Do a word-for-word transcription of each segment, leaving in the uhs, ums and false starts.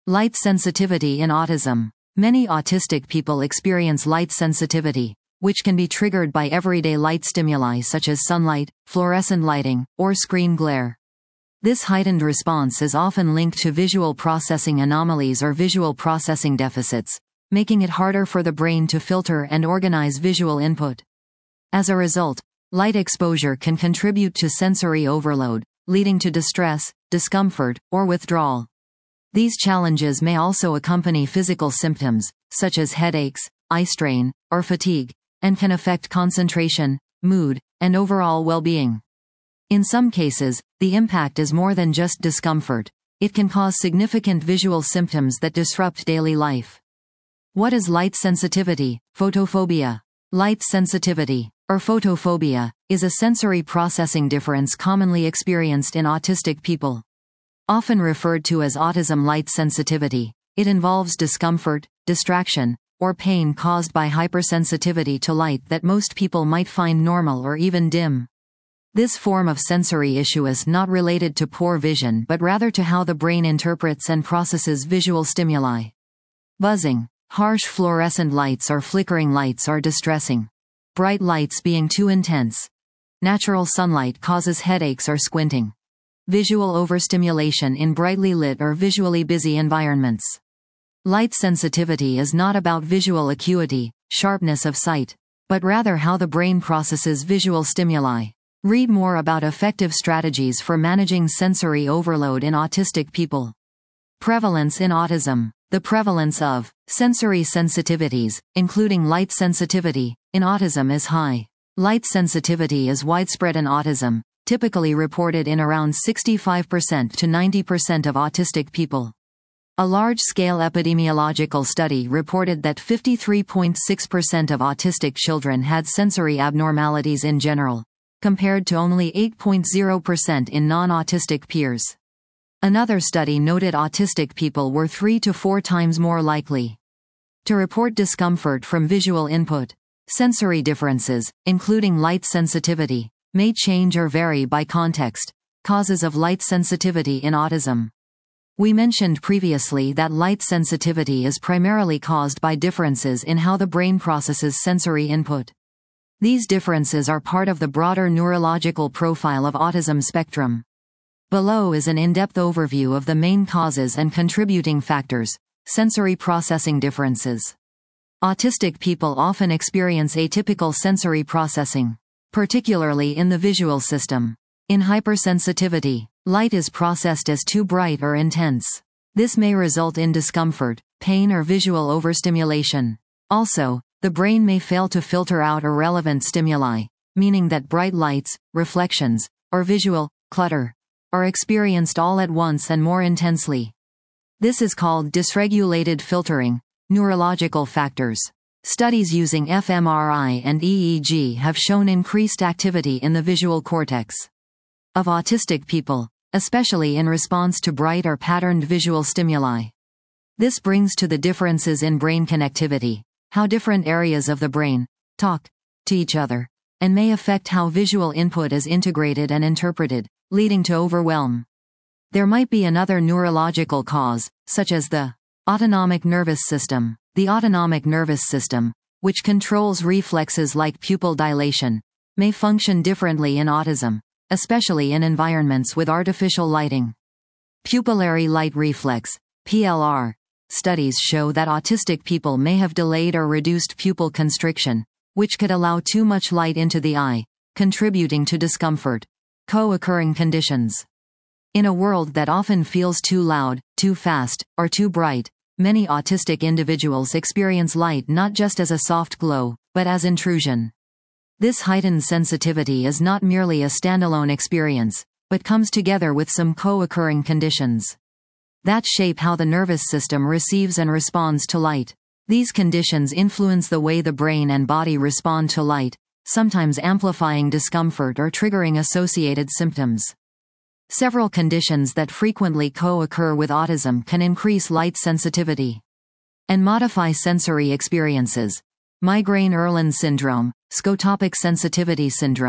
Light sensitivity in autism. Many autistic people experience light sensitivity, which can be triggered by everyday light stimuli such as sunlight, fluorescent lighting, or screen glare. This heightened response is often linked to visual processing anomalies or visual processing deficits, making it harder for the brain to filter and organize visual input. As a result, light exposure can contribute to sensory overload, leading to distress, discomfort, or withdrawal. These challenges may also accompany physical symptoms, such as headaches, eye strain, or fatigue, and can affect concentration, mood, and overall well-being. In some cases, the impact is more than just discomfort. It can cause significant visual symptoms that disrupt daily life. What is light sensitivity? Photophobia. Light sensitivity, or photophobia, is a sensory processing difference commonly experienced in autistic people. Often referred to as autism light sensitivity, it involves discomfort, distraction, or pain caused by hypersensitivity to light that most people might find normal or even dim. This form of sensory issue is not related to poor vision but rather to how the brain interprets and processes visual stimuli. Buzzing. Harsh fluorescent lights or flickering lights are distressing. Bright lights being too intense. Natural sunlight causes headaches or squinting. Visual overstimulation in brightly lit or visually busy environments. Light sensitivity is not about visual acuity, sharpness of sight, but rather how the brain processes visual stimuli. Read more about effective strategies for managing sensory overload in autistic people. Prevalence in autism. The prevalence of sensory sensitivities, including light sensitivity, in autism is high. Light sensitivity is widespread in autism, typically reported in around sixty-five percent to ninety percent of autistic people. A large-scale epidemiological study reported that fifty-three point six percent of autistic children had sensory abnormalities in general, compared to only eight point zero percent in non-autistic peers. Another study noted autistic people were three to four times more likely to report discomfort from visual input. Sensory differences, including light sensitivity, may change or vary by context. Causes of light sensitivity in autism. We mentioned previously that light sensitivity is primarily caused by differences in how the brain processes sensory input. These differences are part of the broader neurological profile of autism spectrum. Below is an in-depth overview of the main causes and contributing factors. Sensory processing differences. Autistic people often experience atypical sensory processing, particularly in the visual system. In hypersensitivity, light is processed as too bright or intense. This may result in discomfort, pain, or visual overstimulation. Also, the brain may fail to filter out irrelevant stimuli, meaning that bright lights, reflections, or visual clutter are experienced all at once and more intensely. This is called dysregulated filtering. Neurological factors. Studies using fMRI and E E G have shown increased activity in the visual cortex of autistic people, especially in response to bright or patterned visual stimuli. This brings to the differences in brain connectivity, how different areas of the brain talk to each other, and may affect how visual input is integrated and interpreted, leading to overwhelm. There might be another neurological cause, such as the autonomic nervous system. The autonomic nervous system, which controls reflexes like pupil dilation, may function differently in autism, especially in environments with artificial lighting. Pupillary light reflex, P L R. Studies show that autistic people may have delayed or reduced pupil constriction, which could allow too much light into the eye, contributing to discomfort. Co-occurring conditions. In a world that often feels too loud, too fast, or too bright, many autistic individuals experience light not just as a soft glow, but as intrusion. This heightened sensitivity is not merely a standalone experience, but comes together with some co-occurring conditions that shape how the nervous system receives and responds to light. These conditions influence the way the brain and body respond to light, sometimes amplifying discomfort or triggering associated symptoms. Several conditions that frequently co-occur with autism can increase light sensitivity and modify sensory experiences. Migraine-Irlen syndrome, scotopic sensitivity syndrome,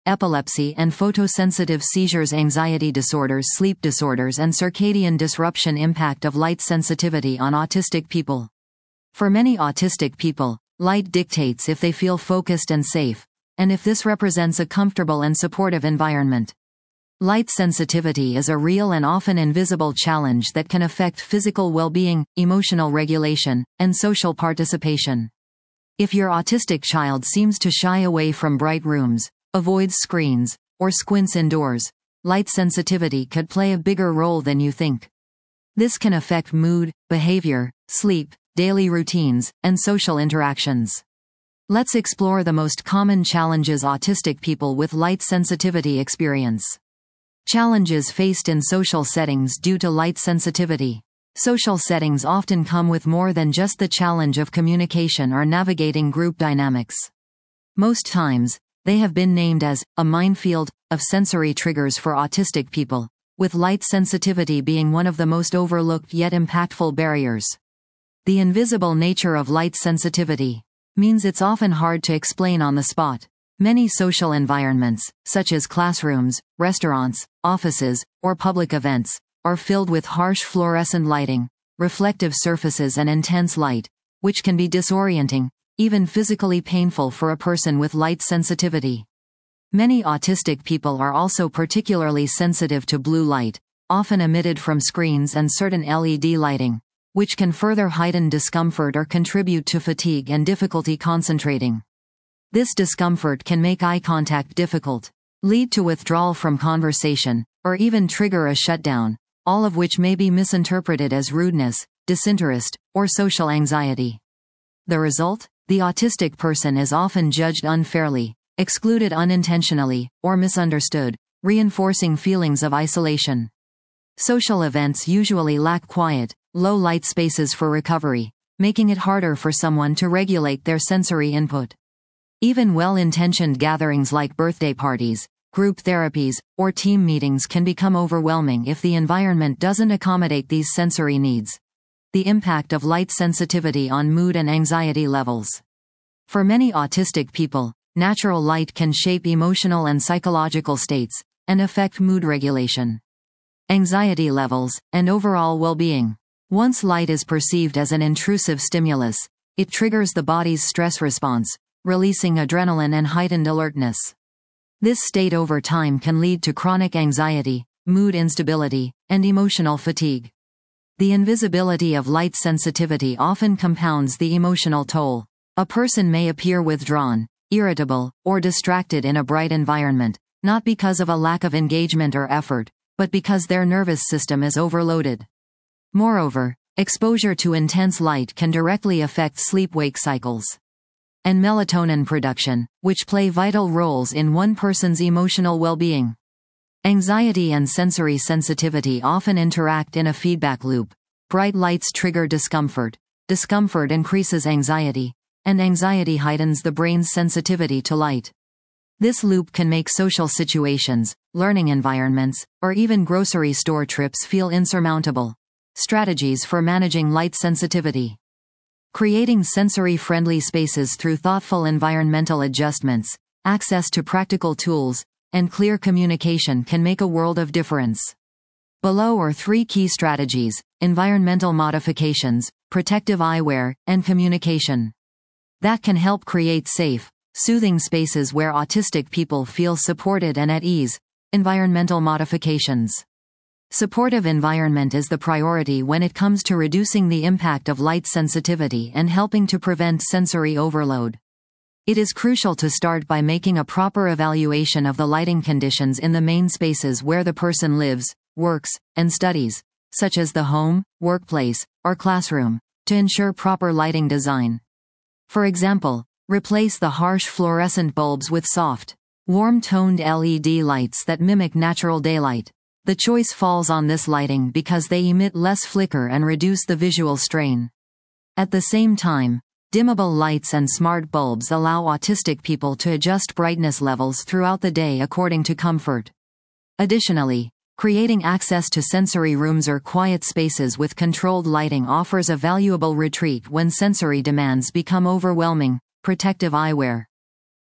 epilepsy and photosensitive seizures, anxiety disorders, sleep disorders, and circadian disruption. Impact of light sensitivity on autistic people. For many autistic people, light dictates if they feel focused and safe, and if this represents a comfortable and supportive environment. Light sensitivity is a real and often invisible challenge that can affect physical well-being, emotional regulation, and social participation. If your autistic child seems to shy away from bright rooms, avoids screens, or squints indoors, light sensitivity could play a bigger role than you think. This can affect mood, behavior, sleep, daily routines, and social interactions. Let's explore the most common challenges autistic people with light sensitivity experience. Challenges faced in social settings due to light sensitivity. Social settings often come with more than just the challenge of communication or navigating group dynamics. Most times, they have been named as a minefield of sensory triggers for autistic people, with light sensitivity being one of the most overlooked yet impactful barriers. The invisible nature of light sensitivity means it's often hard to explain on the spot. Many social environments, such as classrooms, restaurants, offices, or public events, are filled with harsh fluorescent lighting, reflective surfaces, and intense light, which can be disorienting, even physically painful for a person with light sensitivity. Many autistic people are also particularly sensitive to blue light, often emitted from screens and certain L E D lighting, which can further heighten discomfort or contribute to fatigue and difficulty concentrating. This discomfort can make eye contact difficult, lead to withdrawal from conversation, or even trigger a shutdown, all of which may be misinterpreted as rudeness, disinterest, or social anxiety. The result? The autistic person is often judged unfairly, excluded unintentionally, or misunderstood, reinforcing feelings of isolation. Social events usually lack quiet, low light spaces for recovery, making it harder for someone to regulate their sensory input. Even well-intentioned gatherings like birthday parties, group therapies, or team meetings can become overwhelming if the environment doesn't accommodate these sensory needs. The impact of light sensitivity on mood and anxiety levels. For many autistic people, natural light can shape emotional and psychological states, and affect mood regulation, anxiety levels, and overall well-being. Once light is perceived as an intrusive stimulus, it triggers the body's stress response, releasing adrenaline and heightened alertness. This state over time can lead to chronic anxiety, mood instability, and emotional fatigue. The invisibility of light sensitivity often compounds the emotional toll. A person may appear withdrawn, irritable, or distracted in a bright environment, not because of a lack of engagement or effort, but because their nervous system is overloaded. Moreover, exposure to intense light can directly affect sleep-wake cycles and melatonin production, which play vital roles in one person's emotional well-being. Anxiety and sensory sensitivity often interact in a feedback loop. Bright lights trigger discomfort, discomfort increases anxiety, and anxiety heightens the brain's sensitivity to light. This loop can make social situations, learning environments, or even grocery store trips feel insurmountable. Strategies for managing light sensitivity. Creating sensory-friendly spaces through thoughtful environmental adjustments, access to practical tools, and clear communication can make a world of difference. Below are three key strategies: environmental modifications, protective eyewear, and communication, that can help create safe, soothing spaces where autistic people feel supported and at ease. Environmental modifications. Supportive environment is the priority when it comes to reducing the impact of light sensitivity and helping to prevent sensory overload. It is crucial to start by making a proper evaluation of the lighting conditions in the main spaces where the person lives, works, and studies, such as the home, workplace, or classroom, to ensure proper lighting design. For example, replace the harsh fluorescent bulbs with soft, warm-toned L E D lights that mimic natural daylight. The choice falls on this lighting because they emit less flicker and reduce the visual strain. At the same time, dimmable lights and smart bulbs allow autistic people to adjust brightness levels throughout the day according to comfort. Additionally, creating access to sensory rooms or quiet spaces with controlled lighting offers a valuable retreat when sensory demands become overwhelming. Protective eyewear.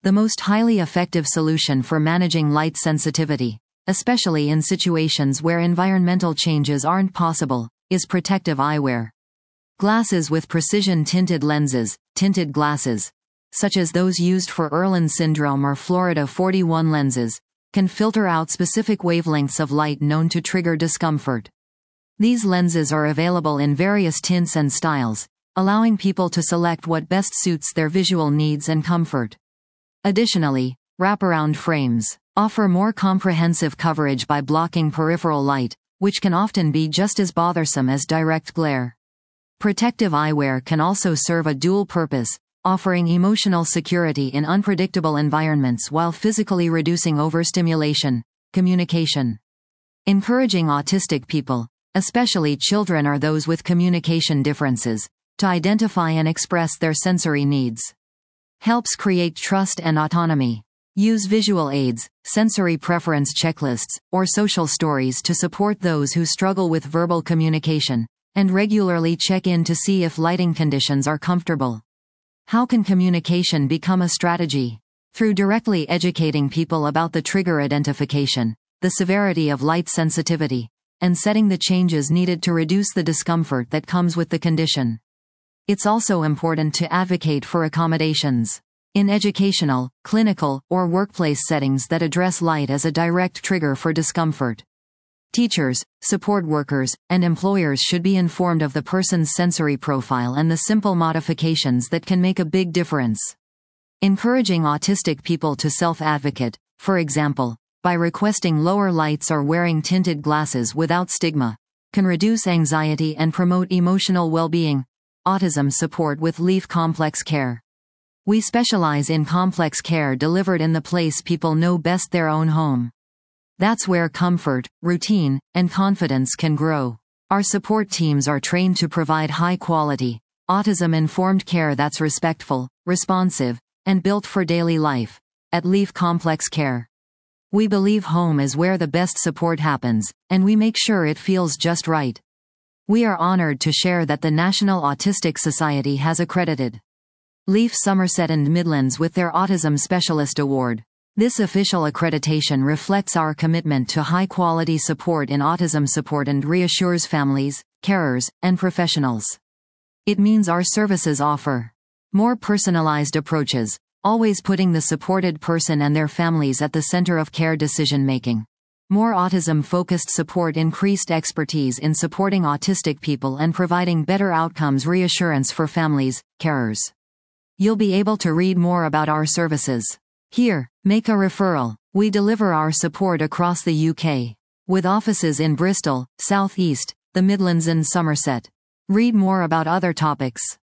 The most highly effective solution for managing light sensitivity, especially in situations where environmental changes aren't possible, is protective eyewear. Glasses with precision-tinted lenses, tinted glasses, such as those used for Irlen syndrome or Florida forty-one lenses, can filter out specific wavelengths of light known to trigger discomfort. These lenses are available in various tints and styles, allowing people to select what best suits their visual needs and comfort. Additionally, wraparound frames offer more comprehensive coverage by blocking peripheral light, which can often be just as bothersome as direct glare. Protective eyewear can also serve a dual purpose, offering emotional security in unpredictable environments while physically reducing overstimulation. Communication. Encouraging autistic people, especially children or those with communication differences, to identify and express their sensory needs. Helps create trust and autonomy. Use visual aids, sensory preference checklists, or social stories to support those who struggle with verbal communication, and regularly check in to see if lighting conditions are comfortable. How can communication become a strategy? Through directly educating people about the trigger identification, the severity of light sensitivity, and setting the changes needed to reduce the discomfort that comes with the condition. It's also important to advocate for accommodations in educational, clinical, or workplace settings that address light as a direct trigger for discomfort. Teachers, support workers, and employers should be informed of the person's sensory profile and the simple modifications that can make a big difference. Encouraging autistic people to self-advocate, for example, by requesting lower lights or wearing tinted glasses without stigma, can reduce anxiety and promote emotional well-being. Autism support with Leaf Complex Care. We specialize in complex care delivered in the place people know best, their own home. That's where comfort, routine, and confidence can grow. Our support teams are trained to provide high-quality, autism-informed care that's respectful, responsive, and built for daily life. At Leaf Complex Care, we believe home is where the best support happens, and we make sure it feels just right. We are honored to share that the National Autistic Society has accredited Leaf Somerset and Midlands with their Autism Specialist Award. This official accreditation reflects our commitment to high-quality support in autism support and reassures families, carers, and professionals. It means our services offer more personalized approaches, always putting the supported person and their families at the center of care decision-making. More autism-focused support, increased expertise in supporting autistic people and providing better outcomes, reassurance for families, carers. You'll be able to read more about our services. Here, make a referral. We deliver our support across the U K, with offices in Bristol, South East, the Midlands and Somerset. Read more about other topics.